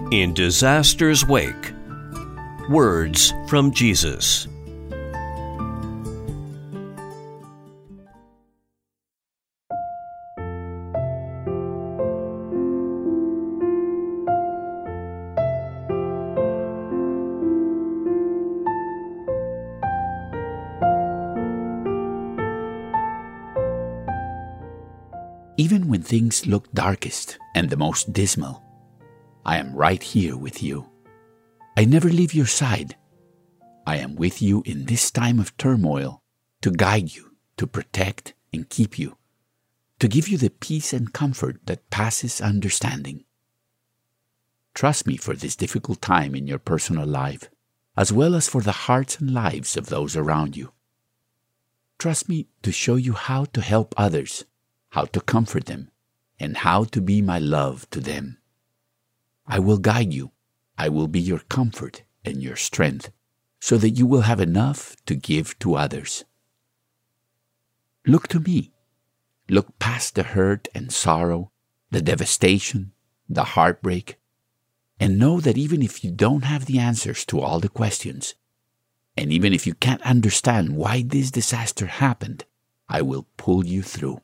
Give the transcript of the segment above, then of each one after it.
In disaster's wake, words from Jesus. Even when things look darkest and the most dismal, I am right here with you. I never leave your side. I am with you in this time of turmoil to guide you, to protect and keep you, to give you the peace and comfort that passes understanding. Trust me for this difficult time in your personal life, as well as for the hearts and lives of those around you. Trust me to show you how to help others, how to comfort them, and how to be my love to them. I will guide you. I will be your comfort and your strength, so that you will have enough to give to others. Look to me. Look past the hurt and sorrow, the devastation, the heartbreak, and know that even if you don't have the answers to all the questions, and even if you can't understand why this disaster happened, I will pull you through.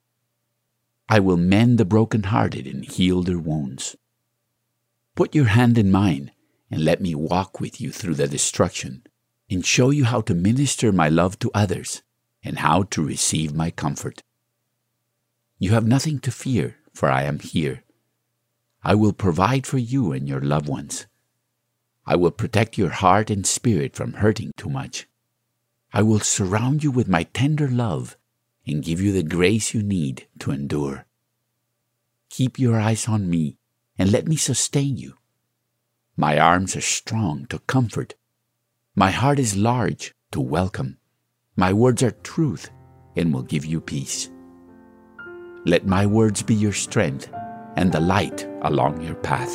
I will mend the brokenhearted and heal their wounds. Put your hand in mine and let me walk with you through the destruction and show you how to minister my love to others and how to receive my comfort. You have nothing to fear, for I am here. I will provide for you and your loved ones. I will protect your heart and spirit from hurting too much. I will surround you with my tender love and give you the grace you need to endure. Keep your eyes on me and let me sustain you. My arms are strong to comfort. My heart is large to welcome. My words are truth and will give you peace. Let my words be your strength and the light along your path.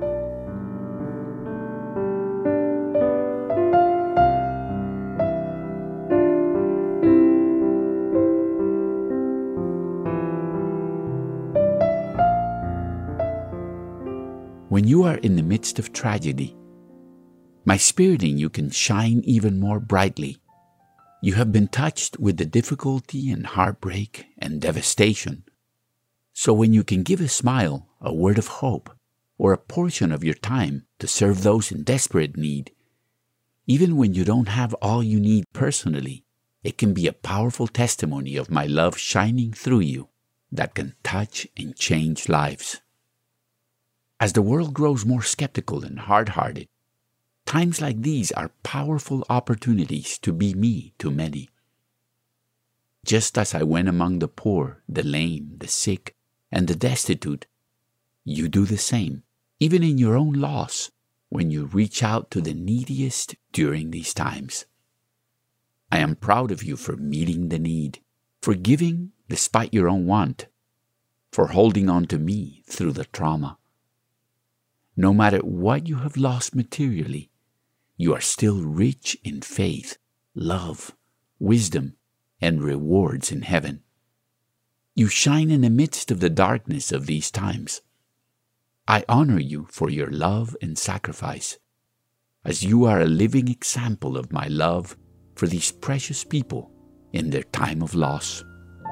When you are in the midst of tragedy, my spirit in you can shine even more brightly. You have been touched with the difficulty and heartbreak and devastation. So when you can give a smile, a word of hope, or a portion of your time to serve those in desperate need, even when you don't have all you need personally, it can be a powerful testimony of my love shining through you that can touch and change lives. As the world grows more skeptical and hard-hearted, times like these are powerful opportunities to be me to many. Just as I went among the poor, the lame, the sick, and the destitute, you do the same, even in your own loss, when you reach out to the neediest during these times. I am proud of you for meeting the need, for giving despite your own want, for holding on to me through the trauma. No matter what you have lost materially, you are still rich in faith, love, wisdom, and rewards in heaven. You shine in the midst of the darkness of these times. I honor you for your love and sacrifice, as you are a living example of my love for these precious people in their time of loss.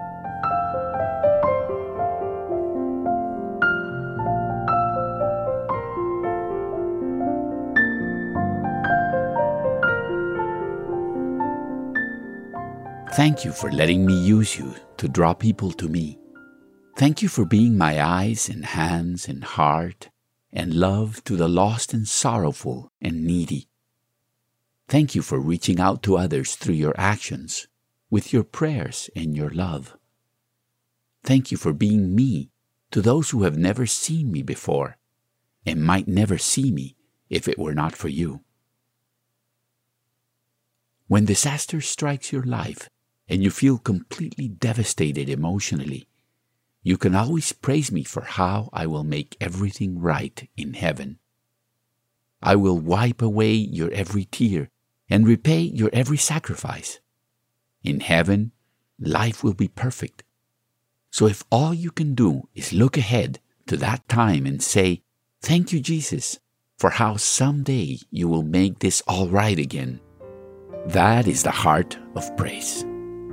Thank you for letting me use you to draw people to me. Thank you for being my eyes and hands and heart and love to the lost and sorrowful and needy. Thank you for reaching out to others through your actions, with your prayers and your love. Thank you for being me to those who have never seen me before and might never see me if it were not for you. When disaster strikes your life, and you feel completely devastated emotionally, you can always praise me for how I will make everything right in heaven. I will wipe away your every tear and repay your every sacrifice. In heaven, life will be perfect. So if all you can do is look ahead to that time and say, Thank you, Jesus, for how someday you will make this all right again. That is the heart of praise.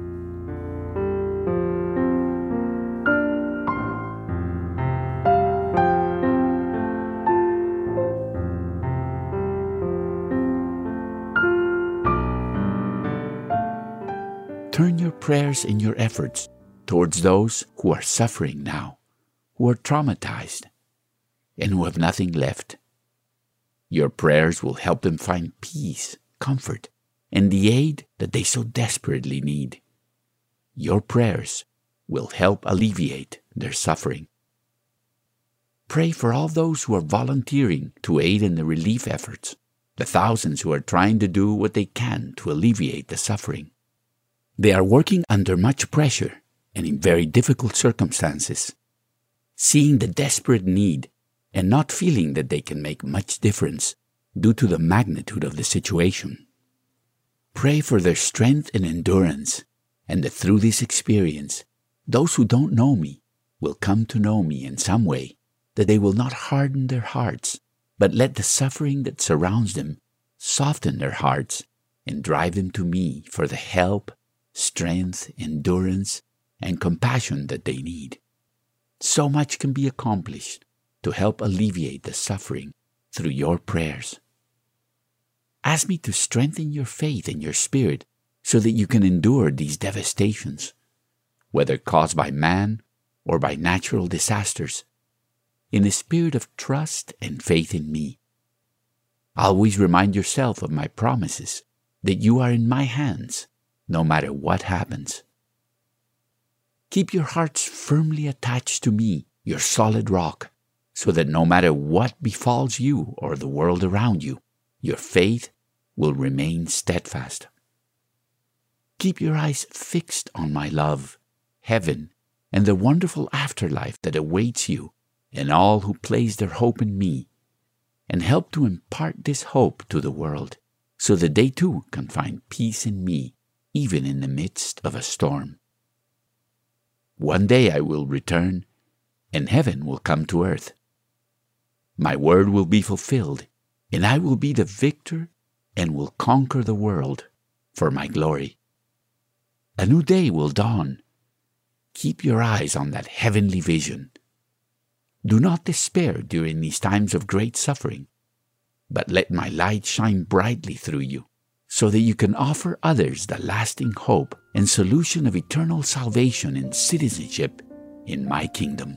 Turn your prayers and your efforts towards those who are suffering now, who are traumatized, and who have nothing left. Your prayers will help them find peace, comfort, and the aid that they so desperately need. Your prayers will help alleviate their suffering. Pray for all those who are volunteering to aid in the relief efforts, the thousands who are trying to do what they can to alleviate the suffering. They are working under much pressure and in very difficult circumstances, seeing the desperate need and not feeling that they can make much difference due to the magnitude of the situation. Pray for their strength and endurance, and that through this experience, those who don't know me will come to know me in some way, that they will not harden their hearts, but let the suffering that surrounds them soften their hearts and drive them to me for the help, strength, endurance, and compassion that they need. So much can be accomplished to help alleviate the suffering through your prayers. Ask me to strengthen your faith and your spirit so that you can endure these devastations, whether caused by man or by natural disasters, in a spirit of trust and faith in me. Always remind yourself of my promises that you are in my hands, no matter what happens. Keep your hearts firmly attached to me, your solid rock, so that no matter what befalls you or the world around you, your faith will remain steadfast. Keep your eyes fixed on my love, heaven, and the wonderful afterlife that awaits you and all who place their hope in me, and help to impart this hope to the world, so that they too can find peace in me, even in the midst of a storm. One day I will return, and heaven will come to earth. My word will be fulfilled, and I will be the victor and will conquer the world for my glory. A new day will dawn. Keep your eyes on that heavenly vision. Do not despair during these times of great suffering, but let my light shine brightly through you, so that you can offer others the lasting hope and solution of eternal salvation and citizenship in my kingdom.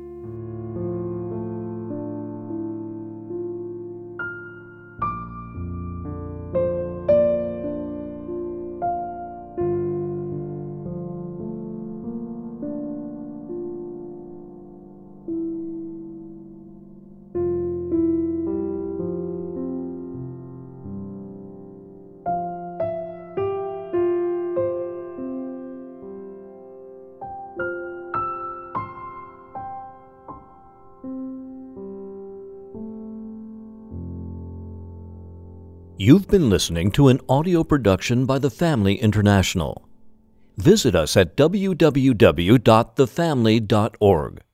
You've been listening to an audio production by The Family International. Visit us at www.thefamily.org.